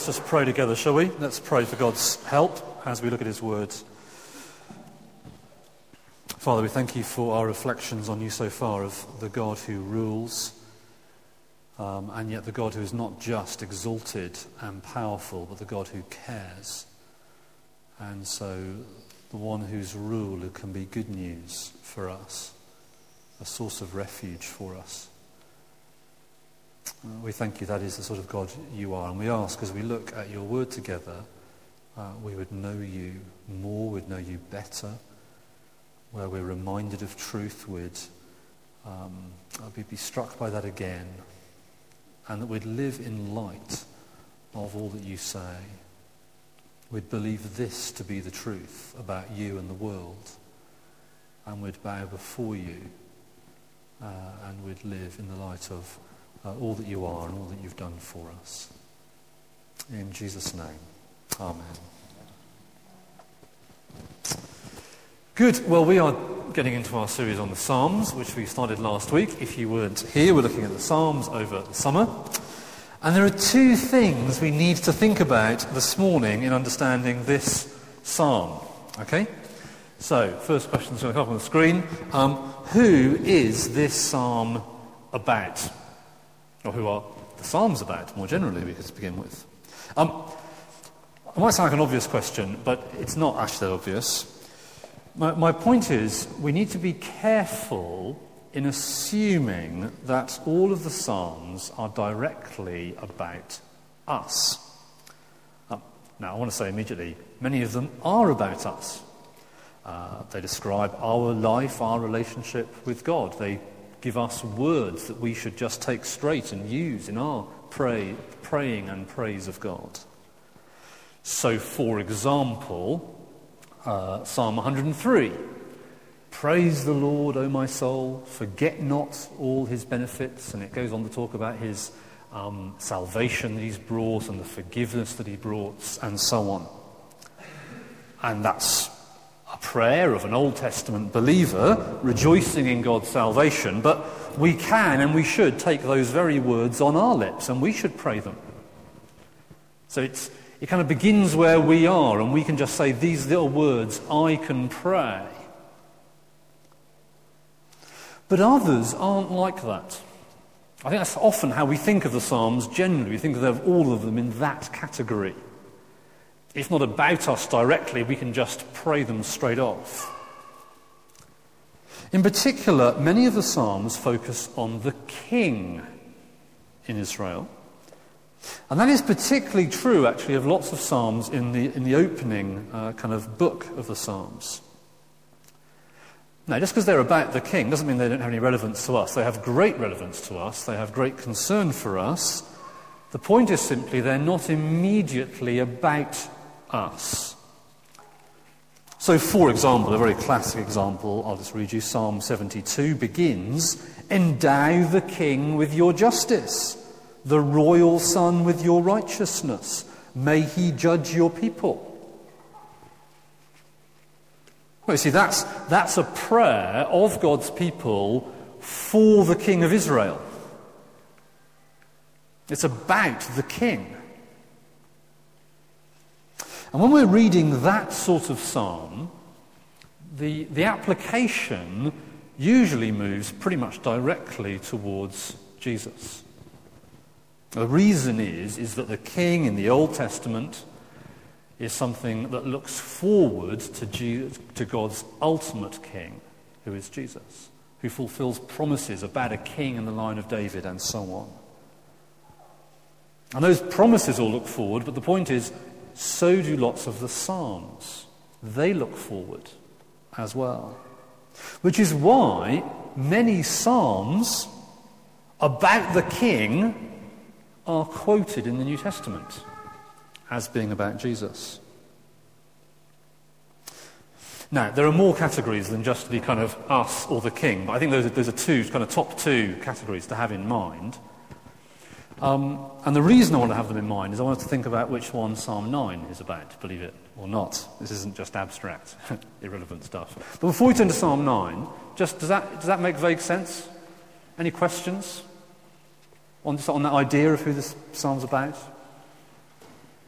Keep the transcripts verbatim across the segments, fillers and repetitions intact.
let's just pray together, shall we? Let's pray for God's help as we look at his words. Father, we thank you for our reflections on you so far of the God who rules, um, and yet the God who is not just exalted and powerful, but the God who cares. And so the one whose rule can be good news for us, a source of refuge for us. Uh, we thank you that is the sort of God you are, and we ask as we look at your word together, uh, we would know you more, we'd know you better, where we're reminded of truth, we'd, um, we'd be struck by that again, and that we'd live in light of all that you say. We'd believe this to be the truth about you and the world, and we'd bow before you, uh, and we'd live in the light of uh, all that you are and all that you've done for us. In Jesus' name, amen. Good. Well, we are getting into our series on the Psalms, which we started last week. If you weren't here, we're looking at the Psalms over the summer. And there are two things we need to think about this morning in understanding this psalm. Okay? So, first question is going to come up on the screen. Um, who is this psalm about? Or who are the psalms about, more generally, we could begin with. Um, it might sound like an obvious question, but it's not actually that obvious. My, my point is, we need to be careful in assuming that all of the Psalms are directly about us. Um, now, I want to say immediately, many of them are about us. Uh, they describe our life, our relationship with God. They give us words that we should just take straight and use in our pray, praying and praise of God. So, for example, uh, Psalm one hundred three. Praise the Lord, O my soul, forget not all his benefits. And it goes on to talk about his um, salvation that he's brought and the forgiveness that he brought and so on. And that's a prayer of an Old Testament believer rejoicing in God's salvation. But we can and we should take those very words on our lips and we should pray them. So it's, it kind of begins where we are and we can just say these little words, I can pray. But others aren't like that. I think that's often how we think of the Psalms generally. We think of all of them in that category. It's not about us directly, we can just pray them straight off. In particular, many of the Psalms focus on the king in Israel. And that is particularly true, actually, of lots of Psalms in the, in the opening uh, kind of book of the Psalms. Now, just because they're about the king doesn't mean they don't have any relevance to us. They have great relevance to us. They have great concern for us. The point is simply they're not immediately about us. So, for example, a very classic example, I'll just read you, Psalm seventy-two begins, endow the king with your justice, the royal son with your righteousness. May he judge your people. Well, you see, that's, that's a prayer of God's people for the King of Israel. It's about the king. And when we're reading that sort of psalm, the, the application usually moves pretty much directly towards Jesus. The reason is, is that the king in the Old Testament is something that looks forward to, Jesus, to God's ultimate king, who is Jesus, who fulfills promises about a king in the line of David and so on. And those promises all look forward, but the point is, so do lots of the Psalms. They look forward as well. Which is why many Psalms about the king are quoted in the New Testament as being about Jesus. Now, there are more categories than just the kind of us or the king, but I think those are, those are two, kind of top two categories to have in mind. Um, and the reason I want to have them in mind is I want to think about which one Psalm nine is about, believe it or not. This isn't just abstract, irrelevant stuff. But before we turn to Psalm nine, just does that, does that make vague sense? Any questions on, on that idea of who this psalm's about?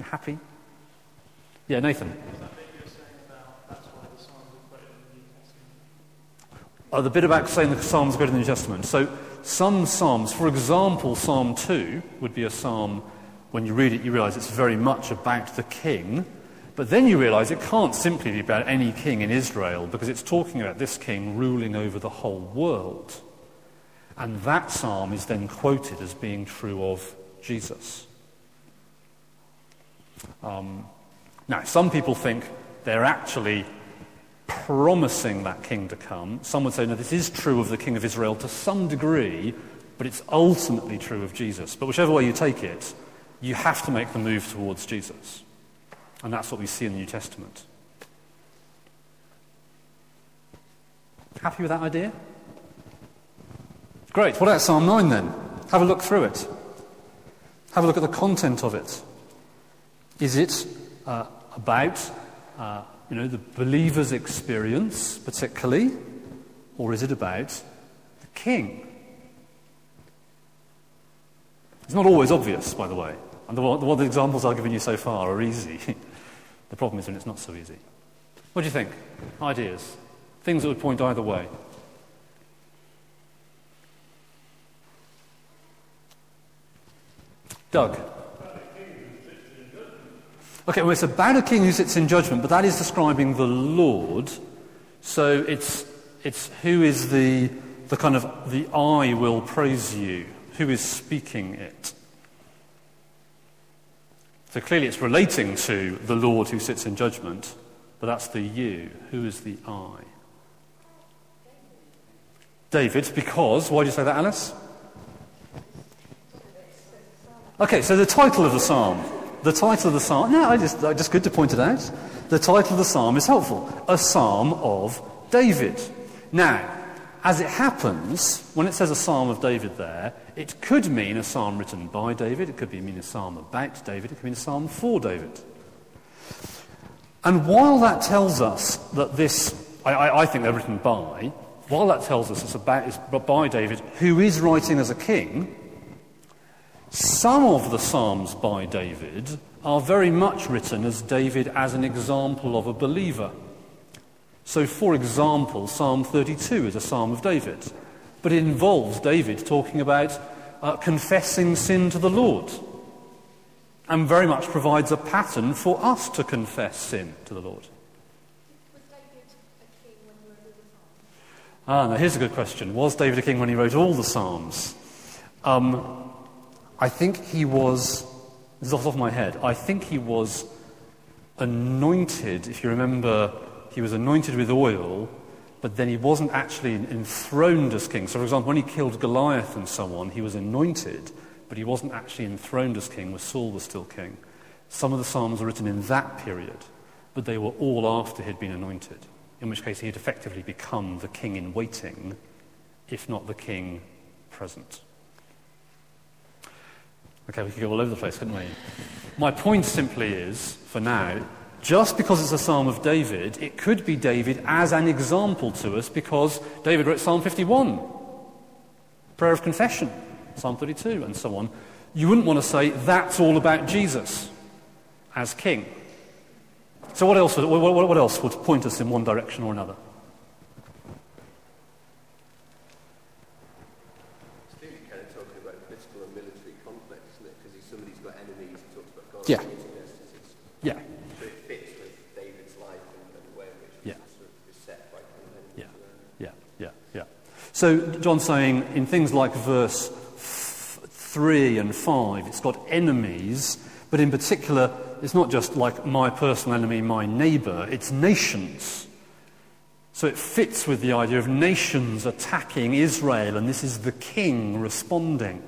You happy? Yeah, Nathan. Is that bit you're saying about that's why the Psalms are quoted in the New Testament? Oh, the bit about saying the Psalms are quoted in the New Testament. So some Psalms, for example, Psalm two would be a psalm, when you read it, you realise it's very much about the king, but then you realise it can't simply be about any king in Israel, because it's talking about this king ruling over the whole world. And that psalm is then quoted as being true of Jesus. Um, now, some people think they're actually promising that king to come. Some would say, no, this is true of the king of Israel to some degree, but it's ultimately true of Jesus. But whichever way you take it, you have to make the move towards Jesus. And that's what we see in the New Testament. Happy with that idea? Great. What about Psalm nine then? Have a look through it. Have a look at the content of it. Is it uh, about, uh, you know, the believer's experience particularly, or is it about the king? It's not always obvious, by the way. And the, the, the examples I've given you so far are easy. The problem is when it's not so easy. What do you think? Ideas? Things that would point either way? Doug? Okay, well, it's about a king who sits in judgment, but that is describing the Lord. So it's it's who is the the kind of the I will praise you, who is speaking it. So clearly it's relating to the Lord who sits in judgment, but that's the you. Who is the I? David, because, why do you say that, Alice? Okay, so the title of the psalm. The title of the psalm, no, I just, I just good to point it out. The title of the psalm is helpful. A psalm of David. Now, as it happens, when it says a psalm of David there, it could mean a psalm written by David, it could mean a psalm about David, it could mean a psalm for David. And while that tells us that this, I, I, I think they're written by, while that tells us it's about it's by David, who is writing as a king, some of the psalms by David are very much written as David as an example of a believer. So, for example, Psalm thirty-two is a psalm of David, but it involves David talking about uh, confessing sin to the Lord, and very much provides a pattern for us to confess sin to the Lord. Was David a king when he wrote all the Psalms? Ah, now here's a good question. Was David a king when he wrote all the Psalms? Um, I think he was, this is off the top of my head, I think he was anointed, if you remember. He was anointed with oil, but then he wasn't actually enthroned as king. So, for example, when he killed Goliath and so on, he was anointed, but he wasn't actually enthroned as king, where Saul was still king. Some of the Psalms were written in that period, but they were all after he'd been anointed, in which case he had effectively become the king in waiting, if not the king present. Okay, we could go all over the place, couldn't we? My point simply is, for now, just because it's a psalm of David, it could be David as an example to us, because David wrote Psalm fifty-one, prayer of confession, Psalm thirty-two, and so on. You wouldn't want to say that's all about Jesus as king. So what else, what, what, what else would point us in one direction or another? I think you're kind of talking about political and military conflict, isn't it? Because somebody's got enemies, he talks about God. Yeah. Yeah. So it fits with David's life and, and the way in which Yeah. it's sort of is set by kind of Yeah, enemies. yeah, yeah, yeah. So John's saying in things like verse f- three and five, it's got enemies, but in particular, it's not just like my personal enemy, my neighbour, it's nations. So it fits with the idea of nations attacking Israel, and this is the king responding.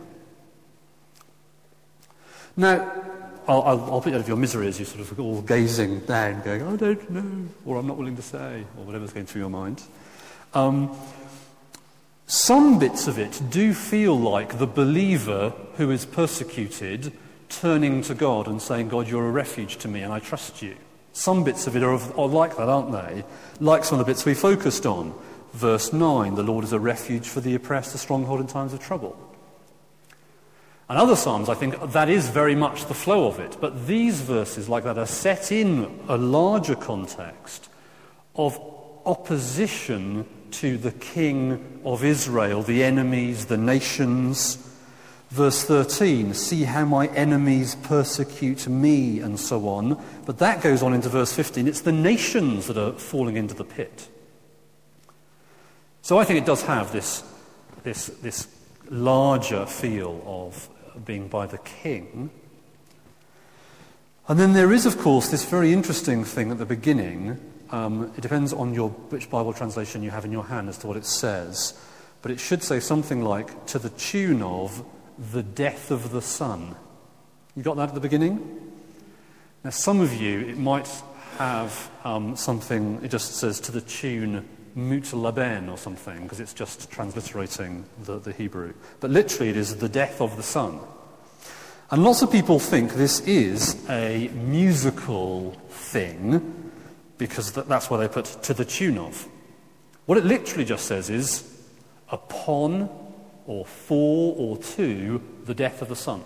Now, I'll, I'll, I'll put you out of your misery as you sort of all gazing down, going, I don't know, or I'm not willing to say, or whatever's going through your mind. Um, some bits of it do feel like the believer who is persecuted turning to God and saying, God, you're a refuge to me and I trust you. Some bits of it are, are like that, aren't they? Like some of the bits we focused on. Verse nine, the Lord is a refuge for the oppressed, a stronghold in times of trouble. And other psalms, I think, that is very much the flow of it. But these verses like that are set in a larger context of opposition to the king of Israel, the enemies, the nations. Verse thirteen, see how my enemies persecute me, and so on. But that goes on into verse fifteen. It's the nations that are falling into the pit. So I think it does have this, this, this larger feel of being by the king. And then there is, of course, this very interesting thing at the beginning. Um, it depends on your which Bible translation you have in your hand as to what it says. But it should say something like, to the tune of the death of the Son. You got that at the beginning? Now, some of you, it might have um, something, it just says to the tune Mut Laben or something, because it's just transliterating the, the Hebrew. But literally it is the death of the Son. And lots of people think this is a musical thing, because th- that's why they put to the tune of. What it literally just says is, upon or for or to the death of the Son.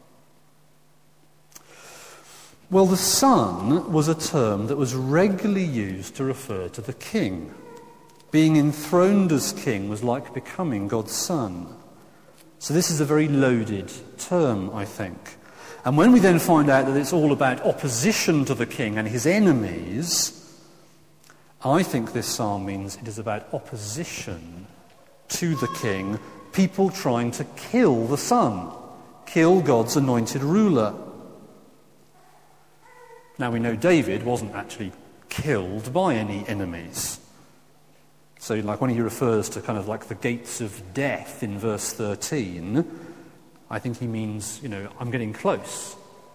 Well, the Son was a term that was regularly used to refer to the king. Being enthroned as king was like becoming God's son. So this is a very loaded term, I think. And when we then find out that it's all about opposition to the king and his enemies, I think this psalm means it is about opposition to the king, people trying to kill the Son, kill God's anointed ruler. Now we know David wasn't actually killed by any enemies. So like when he refers to kind of like the gates of death in verse thirteen, I think he means, you know, I'm getting close.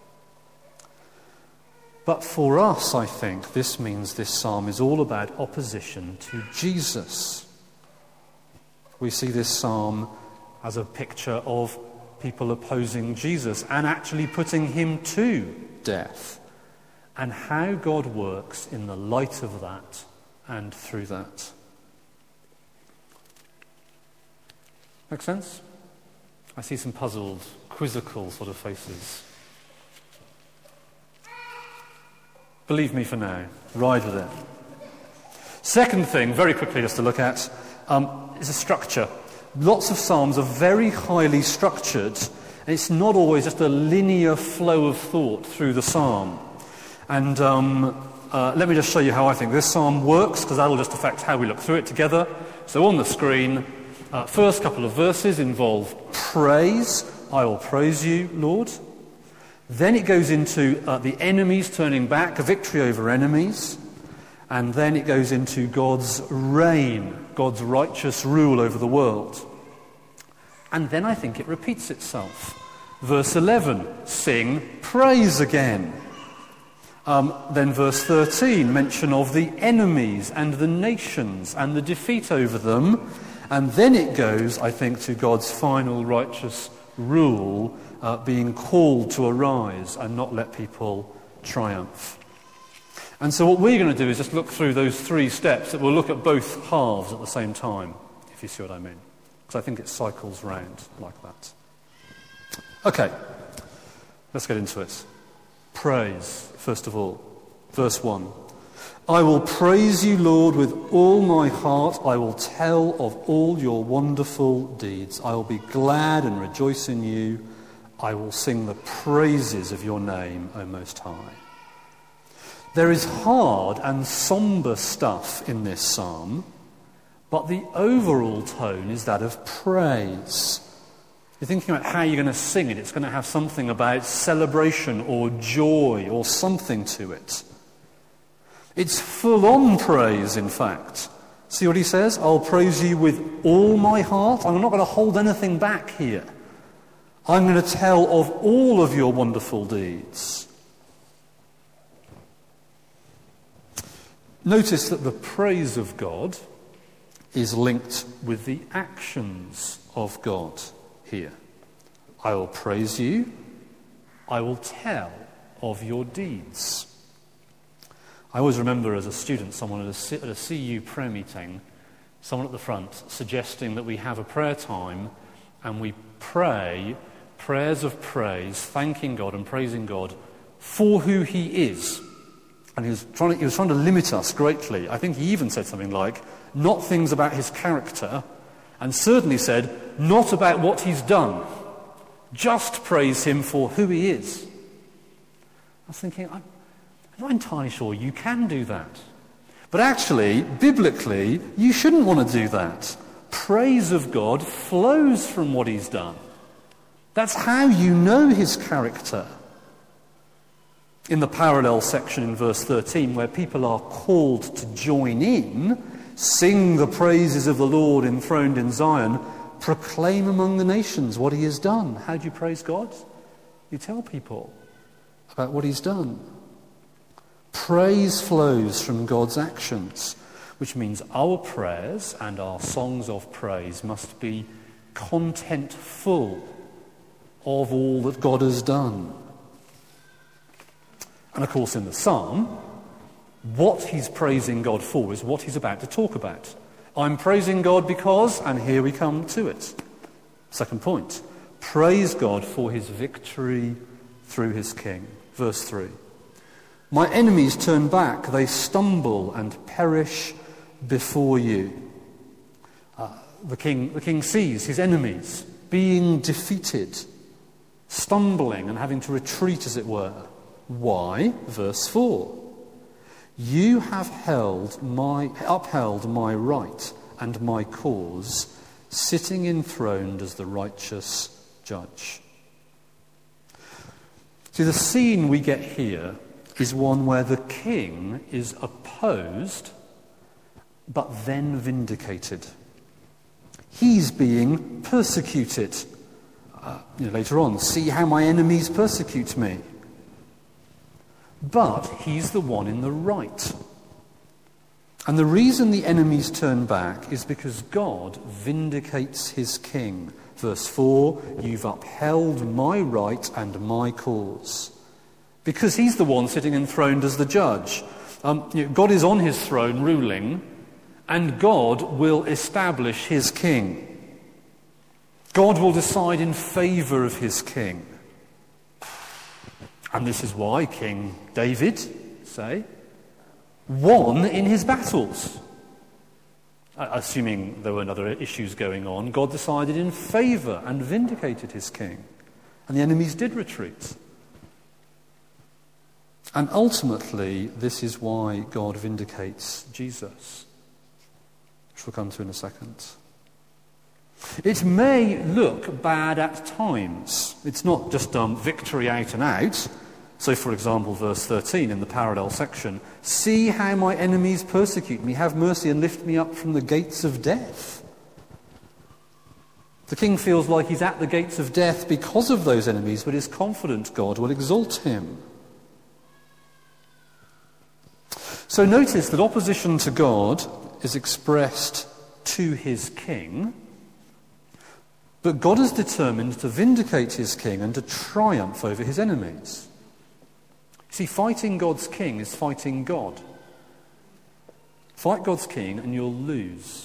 But for us, I think, this means this psalm is all about opposition to Jesus. We see this psalm as a picture of people opposing Jesus and actually putting him to death, and how God works in the light of that and through that. Make sense? I see some puzzled, quizzical sort of faces. Believe me for now. Ride with it. Second thing, very quickly just to look at, um, is a structure. Lots of psalms are very highly structured, and it's not always just a linear flow of thought through the psalm. And um, uh, let me just show you how I think this psalm works, because that will just affect how we look through it together. So on the screen, Uh, first couple of verses involve praise. I will praise you, Lord. Then it goes into uh, the enemies turning back, a victory over enemies. And then it goes into God's reign, God's righteous rule over the world. And then I think it repeats itself. Verse eleven, sing praise again. Um, then verse thirteen, mention of the enemies and the nations and the defeat over them. And then it goes, I think, to God's final righteous rule, uh, being called to arise and not let people triumph. And so what we're going to do is just look through those three steps, that we'll look at both halves at the same time, if you see what I mean. Because I think it cycles round like that. Okay, let's get into it. Praise, first of all. Verse one. I will praise you, Lord, with all my heart. I will tell of all your wonderful deeds. I will be glad and rejoice in you. I will sing the praises of your name, O Most High. There is hard and somber stuff in this psalm, but the overall tone is that of praise. You're thinking about how you're going to sing it. It's going to have something about celebration or joy or something to it. It's full-on praise, in fact. See what he says? I'll praise you with all my heart. I'm not going to hold anything back here. I'm going to tell of all of your wonderful deeds. Notice that the praise of God is linked with the actions of God here. I will praise you. I will tell of your deeds. I always remember as a student, someone at a, C- at a C U prayer meeting, someone at the front suggesting that we have a prayer time and we pray prayers of praise, thanking God and praising God for who he is. And he was trying to, he was trying to limit us greatly. I think he even said something like, not things about his character, and certainly said, not about what he's done. Just praise him for who he is. I was thinking, I'm not entirely sure you can do that. But actually, biblically, you shouldn't want to do that. Praise of God flows from what he's done. That's how you know his character. In the parallel section in verse thirteen, where people are called to join in, sing the praises of the Lord enthroned in Zion, proclaim among the nations what he has done. How do you praise God? You tell people about what he's done. Praise flows from God's actions, which means our prayers and our songs of praise must be contentful of all that God has done. And of course in the psalm, what he's praising God for is what he's about to talk about. I'm praising God because, and here we come to it. Second point, praise God for his victory through his king. Verse three. My enemies turn back, they stumble and perish before you. Uh, the king, the king sees his enemies being defeated, stumbling and having to retreat, as it were. Why? Verse four. You have held my, upheld my right and my cause, sitting enthroned as the righteous judge. See, the scene we get here is one where the king is opposed, but then vindicated. He's being persecuted. Uh, you know, later on, see how my enemies persecute me. But he's the one in the right. And the reason the enemies turn back is because God vindicates his king. Verse four, you've upheld my right and my cause. Because he's the one sitting enthroned as the judge. Um, you know, God is on his throne ruling, and God will establish his king. God will decide in favour of his king. And this is why King David, say, won in his battles. Assuming there were other issues going on, God decided in favour and vindicated his king. And the enemies did retreat. And ultimately, this is why God vindicates Jesus, which we'll come to in a second. It may look bad at times. It's not just um, victory out and out. So, for example, verse thirteen in the parallel section, see how my enemies persecute me, have mercy and lift me up from the gates of death. The king feels like he's at the gates of death because of those enemies, but is confident God will exalt him. So notice that opposition to God is expressed to his king, but God is determined to vindicate his king and to triumph over his enemies. See, fighting God's king is fighting God. Fight God's king and you'll lose.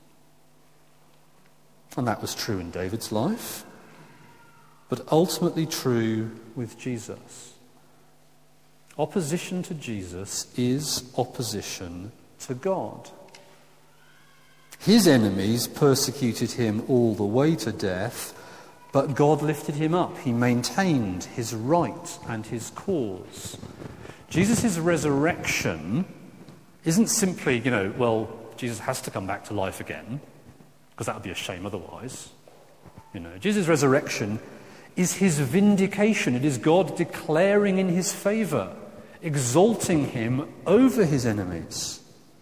And that was true in David's life, but ultimately true with Jesus. Opposition to Jesus is opposition to God. His enemies persecuted him all the way to death, but God lifted him up. He maintained his right and his cause. Jesus' resurrection isn't simply, you know, well, Jesus has to come back to life again, because that would be a shame otherwise. You know, Jesus' resurrection is his vindication. It is God declaring in his favour, exalting him over his enemies.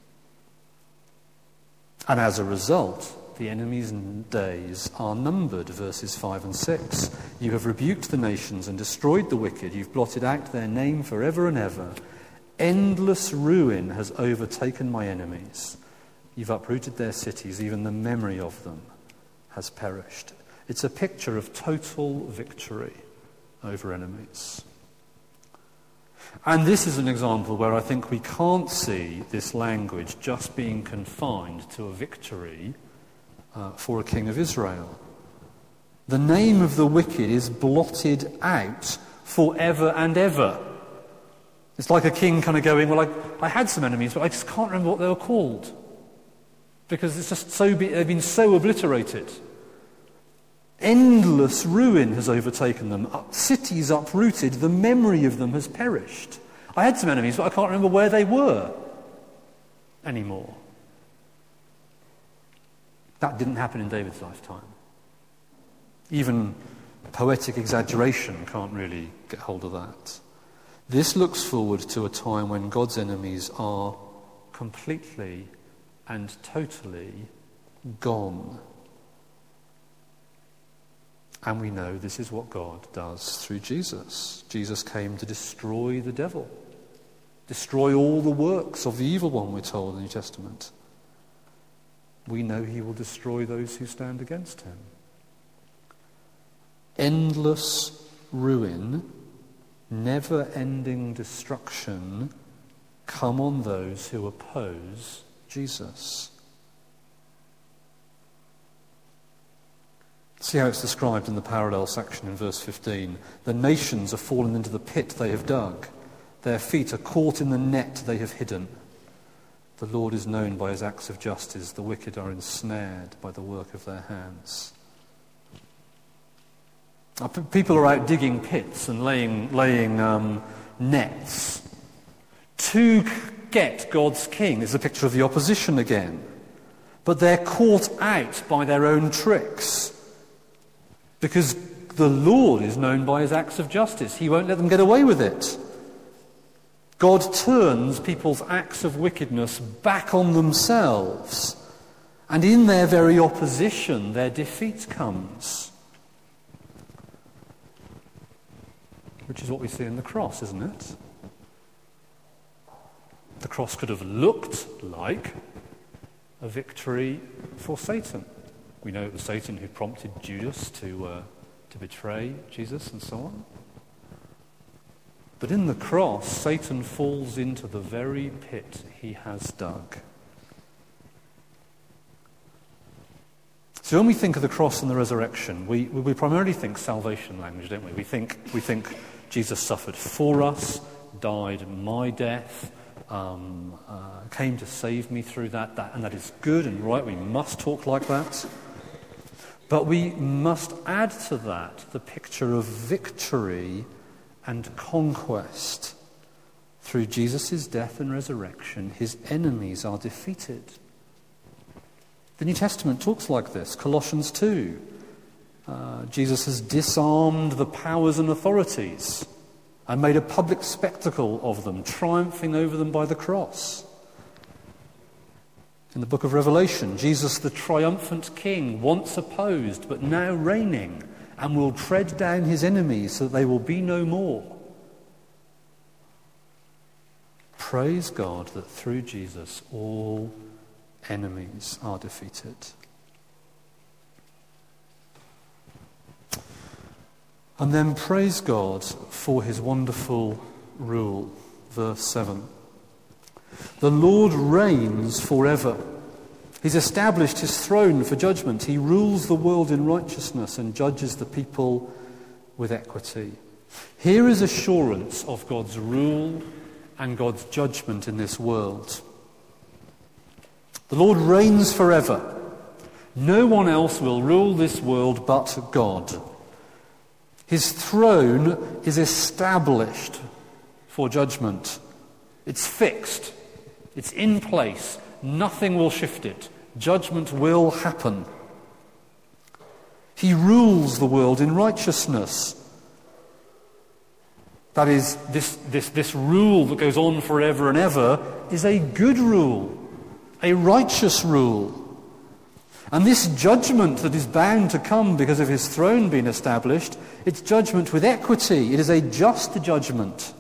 And as a result, the enemies' days are numbered, verses five and six. You have rebuked the nations and destroyed the wicked. You've blotted out their name forever and ever. Endless ruin has overtaken my enemies. You've uprooted their cities. Even the memory of them has perished. It's a picture of total victory over enemies. And this is an example where I think we can't see this language just being confined to a victory uh, for a king of Israel. The name of the wicked is blotted out forever and ever. It's like a king kind of going, well, I, I had some enemies, but I just can't remember what they were called. Because it's just so be, they've been so obliterated. Endless ruin has overtaken them. Cities uprooted. The memory of them has perished. I had some enemies, but I can't remember where they were anymore. That didn't happen in David's lifetime. Even poetic exaggeration can't really get hold of that. This looks forward to a time when God's enemies are completely and totally gone. And we know this is what God does through Jesus. Jesus came to destroy the devil, destroy all the works of the evil one, we're told in the New Testament. We know he will destroy those who stand against him. Endless ruin, never-ending destruction come on those who oppose Jesus. See how it's described in the parallel section in verse fifteen. The nations are fallen into the pit they have dug. Their feet are caught in the net they have hidden. The Lord is known by his acts of justice. The wicked are ensnared by the work of their hands. Uh, p- people are out digging pits and laying, laying um, nets to get God's king. It's a picture of the opposition again. But they're caught out by their own tricks. Because the Lord is known by his acts of justice. He won't let them get away with it. God turns people's acts of wickedness back on themselves. And in their very opposition, their defeat comes. Which is what we see in the cross, isn't it? The cross could have looked like a victory for Satan. We know it was Satan who prompted Judas to uh, to betray Jesus and so on. But in the cross, Satan falls into the very pit he has dug. So when we think of the cross and the resurrection, we, we primarily think salvation language, don't we? We think we think Jesus suffered for us, died my death, um, uh, came to save me through that, that, and that is good and right. We must talk like that. But we must add to that the picture of victory and conquest. Through Jesus' death and resurrection, his enemies are defeated. The New Testament talks like this. Colossians two. Uh, Jesus has disarmed the powers and authorities and made a public spectacle of them, triumphing over them by the cross. In the book of Revelation, Jesus, the triumphant king, once opposed but now reigning, and will tread down his enemies so that they will be no more. Praise God that through Jesus all enemies are defeated. And then praise God for his wonderful rule. Verse seven. The Lord reigns forever. He's established his throne for judgment. He rules the world in righteousness and judges the people with equity. Here is assurance of God's rule and God's judgment in this world. The Lord reigns forever. No one else will rule this world but God. His throne is established for judgment. It's fixed. It's in place. Nothing will shift it. Judgment will happen. He rules the world in righteousness. That is, this, this, this rule that goes on forever and ever is a good rule, a righteous rule. And this judgment that is bound to come because of his throne being established, it's judgment with equity. It is a just judgment.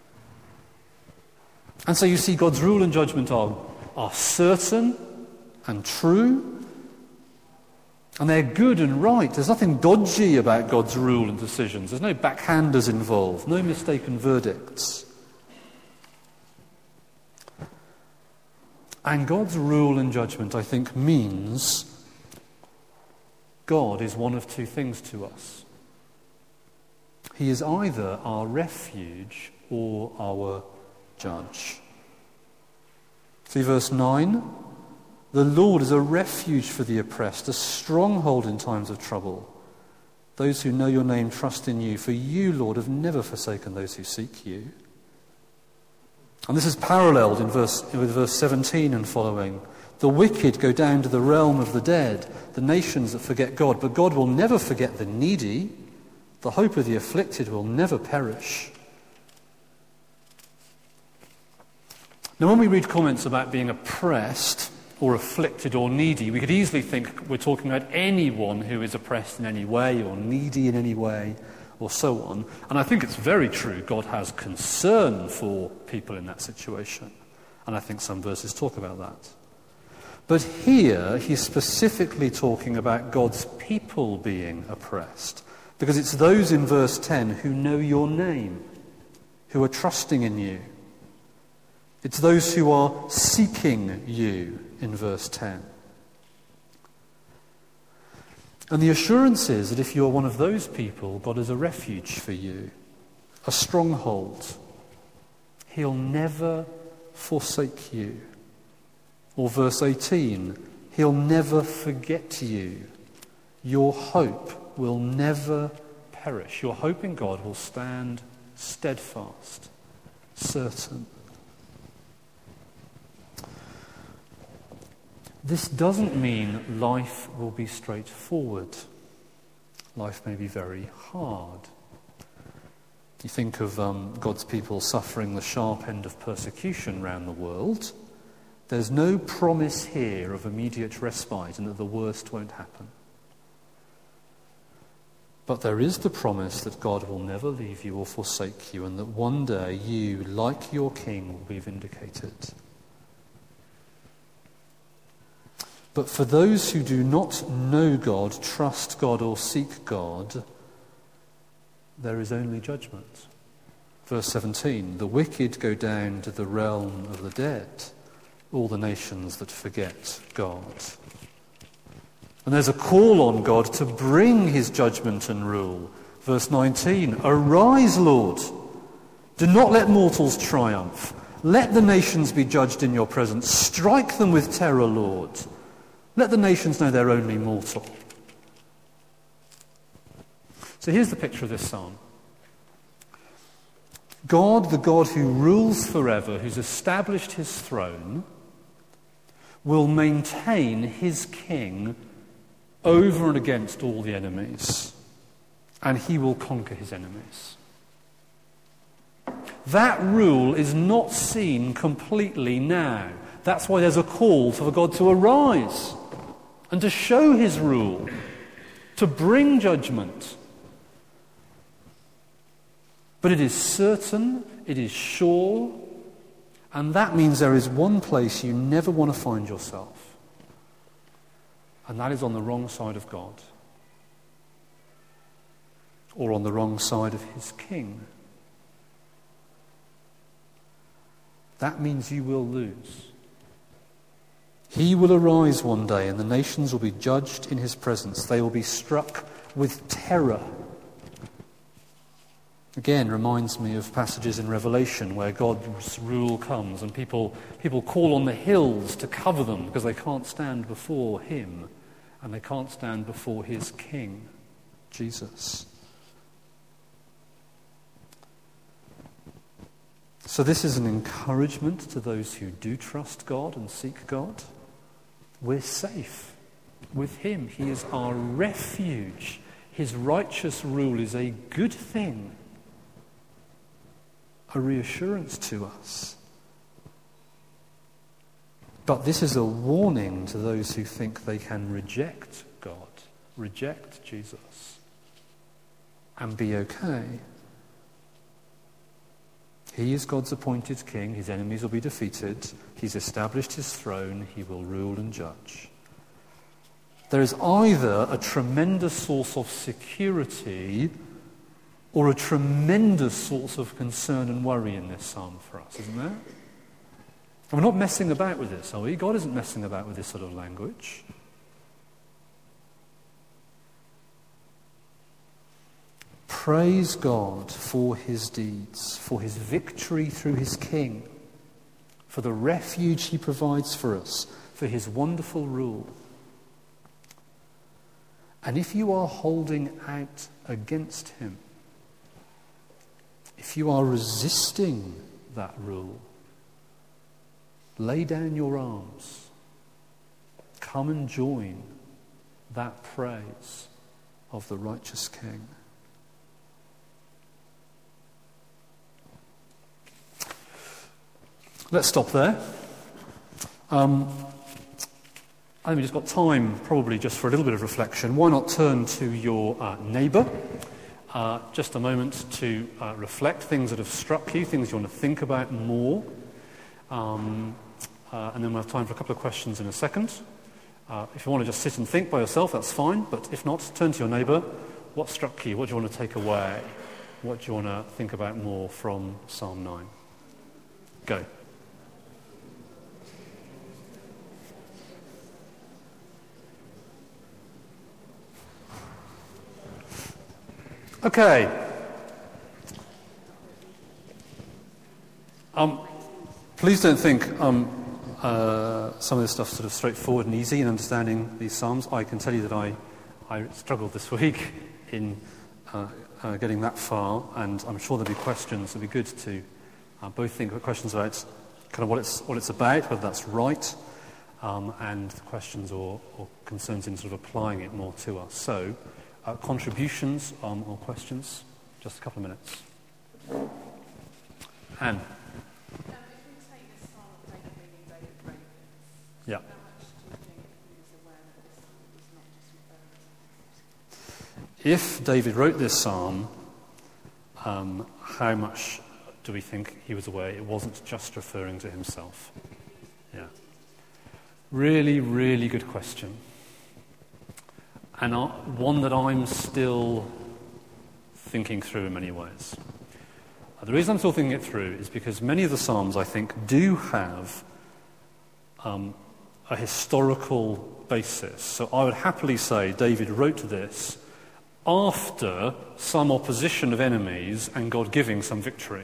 And so you see God's rule and judgment are, are certain and true, and they're good and right. There's nothing dodgy about God's rule and decisions. There's no backhanders involved, no mistaken verdicts. And God's rule and judgment, I think, means God is one of two things to us. He is either our refuge or our judge. See verse nine? The Lord is a refuge for the oppressed, a stronghold in times of trouble. Those who know your name trust in you, for you, Lord, have never forsaken those who seek you. And this is paralleled in verse, with verse seventeen and following. The wicked go down to the realm of the dead, the nations that forget God, but God will never forget the needy. The hope of the afflicted will never perish. Now, when we read comments about being oppressed or afflicted or needy, we could easily think we're talking about anyone who is oppressed in any way or needy in any way or so on. And I think it's very true God has concern for people in that situation. And I think some verses talk about that. But here he's specifically talking about God's people being oppressed. Because it's those in verse ten who know your name, who are trusting in you. It's those who are seeking you in verse ten. And the assurance is that if you're one of those people, God is a refuge for you, a stronghold. He'll never forsake you. Or verse eighteen, he'll never forget you. Your hope will never perish. Your hope in God will stand steadfast, certain. This doesn't mean life will be straightforward. Life may be very hard. You think of um, God's people suffering the sharp end of persecution around the world. There's no promise here of immediate respite and that the worst won't happen. But there is the promise that God will never leave you or forsake you, and that one day you, like your King, will be vindicated. But for those who do not know God, trust God, or seek God, there is only judgment. Verse seventeen, the wicked go down to the realm of the dead, all the nations that forget God. And there's a call on God to bring his judgment and rule. Verse nineteen, arise, Lord. Do not let mortals triumph. Let the nations be judged in your presence. Strike them with terror, Lord. Let the nations know they're only mortal. So here's the picture of this psalm. God, the God who rules forever, who's established his throne, will maintain his king over and against all the enemies, and he will conquer his enemies. That rule is not seen completely now. That's why there's a call for God to arise and to show his rule, to bring judgment. But it is certain, it is sure, and that means there is one place you never want to find yourself, and that is on the wrong side of God, or on the wrong side of his king. That means you will lose. He will arise one day, and the nations will be judged in his presence. They will be struck with terror. Again, reminds me of passages in Revelation where God's rule comes and people, people call on the hills to cover them because they can't stand before him and they can't stand before his king, Jesus. So this is an encouragement to those who do trust God and seek God. We're safe with him. He is our refuge. His righteous rule is a good thing, a reassurance to us. But this is a warning to those who think they can reject God, reject Jesus, and be okay. He is God's appointed king. His enemies will be defeated. He's established his throne. He will rule and judge. There is either a tremendous source of security or a tremendous source of concern and worry in this psalm for us, isn't there? And we're not messing about with this, are we? God isn't messing about with this sort of language. Praise God for his deeds, for his victory through his King, for the refuge he provides for us, for his wonderful rule. And if you are holding out against him, if you are resisting that rule, lay down your arms. Come and join that praise of the righteous King. Let's stop there. Um, I think we've just got time, probably just for a little bit of reflection. Why not turn to your uh, neighbour? Uh, just a moment to uh, reflect things that have struck you, things you want to think about more. Um, uh, and then we'll have time for a couple of questions in a second. Uh, if you want to just sit and think by yourself, that's fine. But if not, turn to your neighbour. What struck you? What do you want to take away? What do you want to think about more from Psalm nine? Go. Okay. Um, please don't think um, uh, some of this stuff's sort of straightforward and easy in understanding these Psalms. I can tell you that I, I struggled this week in uh, uh, getting that far, and I'm sure there'll be questions. It'll be good to uh, both think about questions about kind of what it's what it's about, whether that's right, um, and questions or, or concerns in sort of applying it more to us. So. Uh, contributions um, or questions? Just a couple of minutes. Anne? Um, if we take this Psalm of David reading David wrote this, Yeah. how much do you think he was aware that this was not just referring to? If David wrote this psalm, um, how much do we think he was aware it wasn't just referring to himself? Yeah. Really, really good question. And uh, one that I'm still thinking through in many ways. Uh, the reason I'm still thinking it through is because many of the Psalms, I think, do have um, a historical basis. So I would happily say David wrote this after some opposition of enemies and God giving some victory.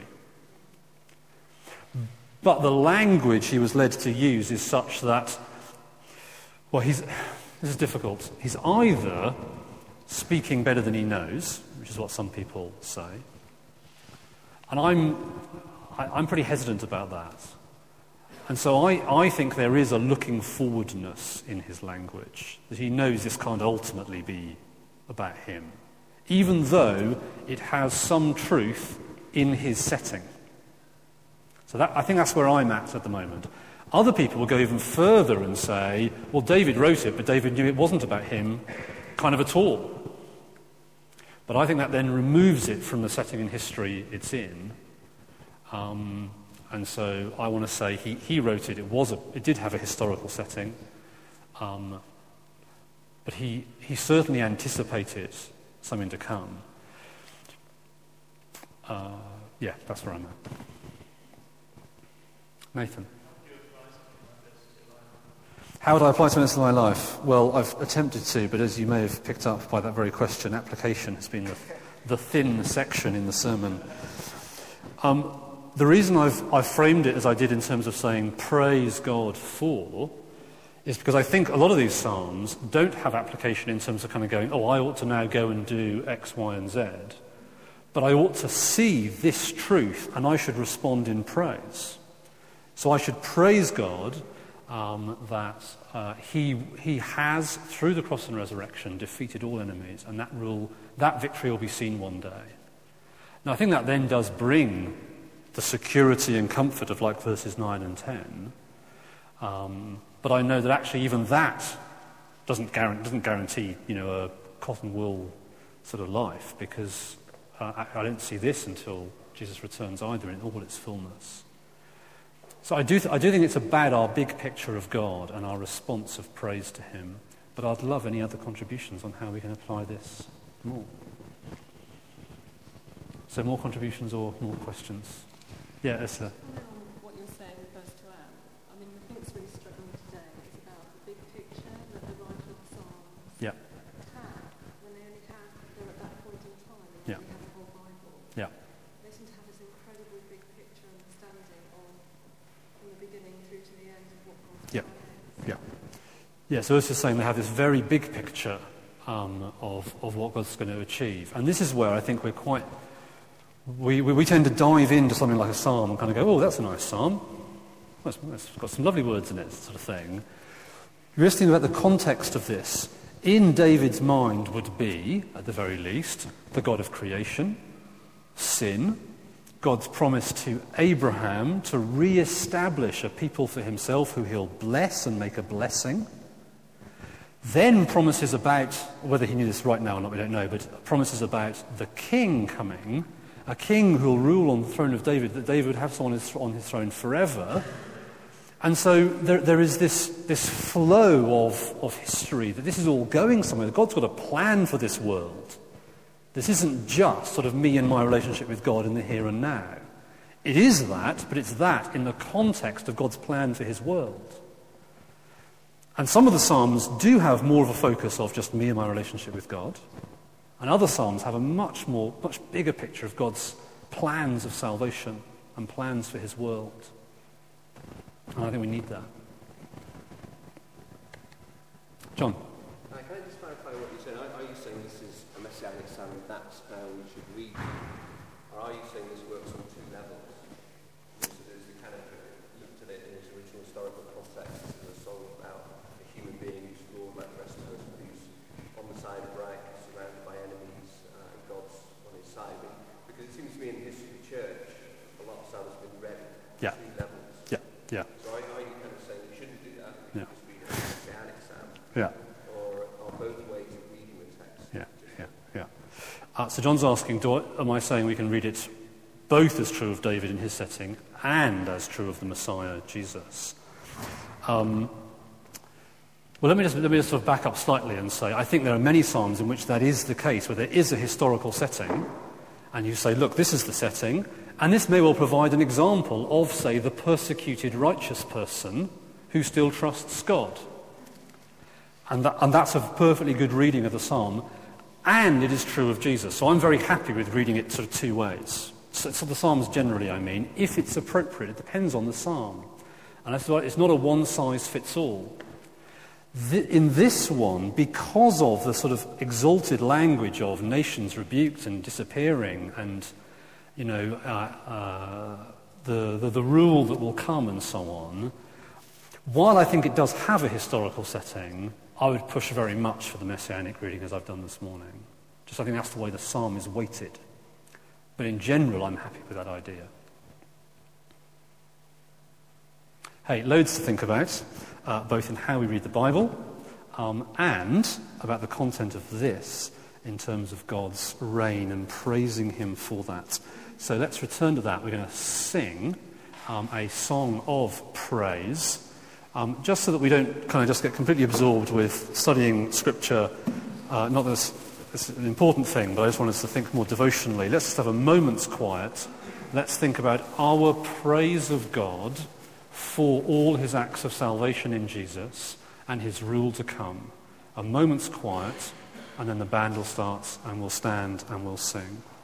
But the language he was led to use is such that, well, he's... This is difficult. He's either speaking better than he knows, which is what some people say, and I'm, I, I'm pretty hesitant about that. And so I, I think there is a looking forwardness in his language, that he knows this can't ultimately be about him, even though it has some truth in his setting. So that, I think that's where I'm at at the moment. Other people will go even further and say, well, David wrote it, but David knew it wasn't about him kind of at all. But I think that then removes it from the setting in history it's in. Um, and so I want to say he, he wrote it. It was a, it did have a historical setting. Um, but he, he certainly anticipated something to come. Uh, yeah, that's where I'm at. Nathan. How would I apply to this in my life? Well, I've attempted to, but as you may have picked up by that very question, application has been the, the thin section in the sermon. Um, the reason I've, I've framed it as I did in terms of saying praise God for is because I think a lot of these Psalms don't have application in terms of kind of going, oh, I ought to now go and do X, Y, and Z. But I ought to see this truth and I should respond in praise. So I should praise God Um, that uh, he he has, through the cross and resurrection, defeated all enemies, and that rule, that victory will be seen one day. Now, I think that then does bring the security and comfort of like verses nine and ten, um, but I know that actually even that doesn't guarantee, doesn't guarantee, you know, a cotton wool sort of life, because uh, I, I don't see this until Jesus returns either in all its fullness. So I do, th- I do think it's about our big picture of God and our response of praise to him. But I'd love any other contributions on how we can apply this more. So more contributions or more questions? Yeah, Esther. What you're saying refers to Anne. I mean, the thing that's really struck me today is about the big picture that the writer of the Psalms Yeah. had when they only had them at that point in time. And Yeah. we have Yeah, so it's just saying they have this very big picture um, of, of what God's going to achieve. And this is where I think we're quite... We, we, we tend to dive into something like a psalm and kind of go, oh, that's a nice psalm. Well, it's, it's got some lovely words in it, sort of thing. You're just thinking about the context of this. In David's mind would be, at the very least, the God of creation, sin, God's promise to Abraham to re-establish a people for himself who he'll bless and make a blessing. Then promises about, whether he knew this right now or not, we don't know, but promises about the king coming, a king who will rule on the throne of David, that David would have someone on his, on his throne forever. And so there, there is this, this flow of, of history, that this is all going somewhere. God's got a plan for this world. This isn't just sort of me and my relationship with God in the here and now. It is that, but it's that in the context of God's plan for his world. And some of the Psalms do have more of a focus of just me and my relationship with God. And other Psalms have a much more, much bigger picture of God's plans of salvation and plans for his world. And I think we need that. John? Uh, can I just clarify what you're saying? Are, are you saying this is a messianic psalm and that's how we should read it? Or are you saying this works on two levels? There's, there's the kind of looked at it in its original historical context as a song about a human being who's flawed like the rest of us, but who's on the side of right, surrounded by enemies, uh, and God's on his side. But, because it seems to me in the history of the church, a lot of psalms have been read at Yeah. two levels. Yeah, yeah, So are, are you kind of saying we shouldn't do that? We Yeah. should just read a messianic psalm? yeah. Or are both ways of reading the text? Yeah, yeah, yeah. Uh, so John's asking, do I, am I saying we can read it both as true of David in his setting and as true of the Messiah, Jesus? Um, well, let me, just, let me just sort of back up slightly and say I think there are many psalms in which that is the case, where there is a historical setting, and you say, look, this is the setting, and this may well provide an example of, say, the persecuted righteous person who still trusts God. And, that, and that's a perfectly good reading of the psalm, and it is true of Jesus. So I'm very happy with reading it sort of two ways. So, so the psalms generally, I mean, if it's appropriate, it depends on the psalm. And that's why it's not a one-size-fits-all. The, in this one, because of the sort of exalted language of nations rebuked and disappearing and, you know, uh, uh, the, the, the rule that will come and so on, while I think it does have a historical setting, I would push very much for the messianic reading as I've done this morning. Just I think that's the way the psalm is weighted. But in general, I'm happy with that idea. Hey, loads to think about, uh, both in how we read the Bible um, and about the content of this in terms of God's reign and praising him for that. So let's return to that. We're going to sing um, a song of praise. Um, just so that we don't kind of just get completely absorbed with studying Scripture, uh, not that it's, it's an important thing, but I just want us to think more devotionally. Let's just have a moment's quiet. Let's think about our praise of God for all his acts of salvation in Jesus and his rule to come. A moment's quiet, and then the band will start, and we'll stand and we'll sing.